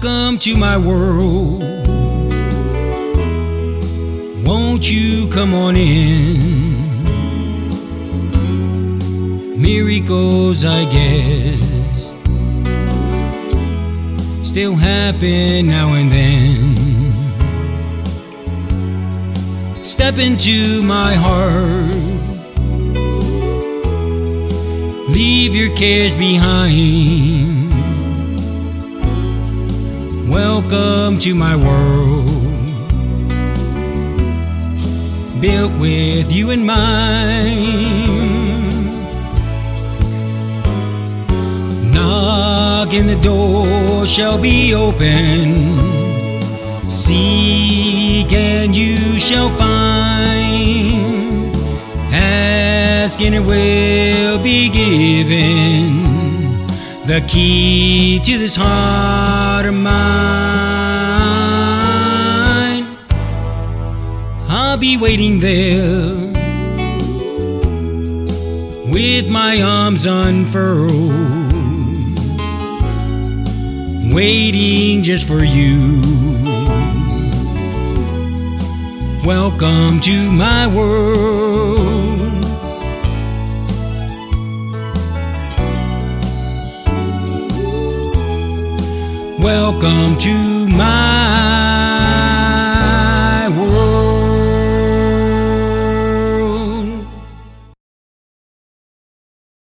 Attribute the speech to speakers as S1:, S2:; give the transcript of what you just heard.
S1: Welcome to my world. Won't you come on in? Miracles, I guess, still happen now and then. Step into my heart, leave your cares behind. Welcome to my world, built with you in mind. Knock and the door shall be open. Seek and you shall find. Ask and it will be given. The key to this heart of mine. I'll be waiting there with my arms unfurled, waiting just for you. Welcome to my world. Welcome to my